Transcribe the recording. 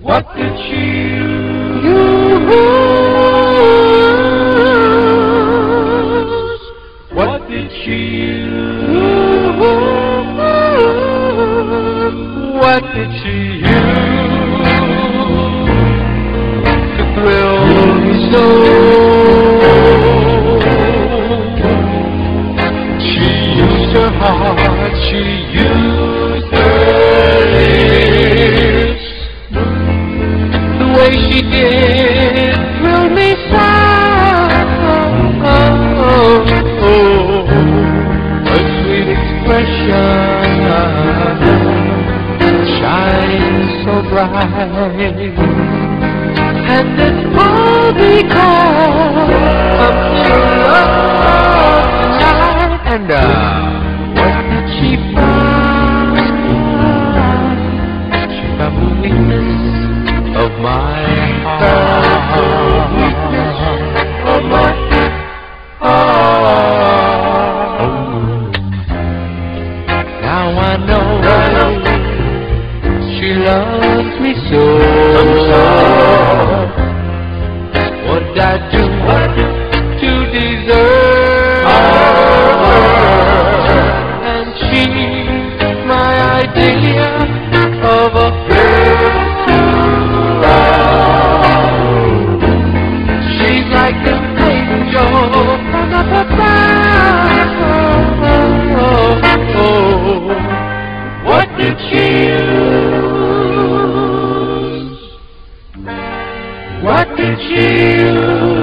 What did she use? What did she use? What did she use to thrill me so? She used her heart, she used her lips. The way she did thrill me so. Her sweet expression shines so bright, and it's all because I'm in love tonight. And what did she find? She found the weakness of my heart. Of my heart. Now I know she loves me so. What did I do to deserve her? And she's my idea of a girl to love. She's like an angel from up above. What did she use? What did she use?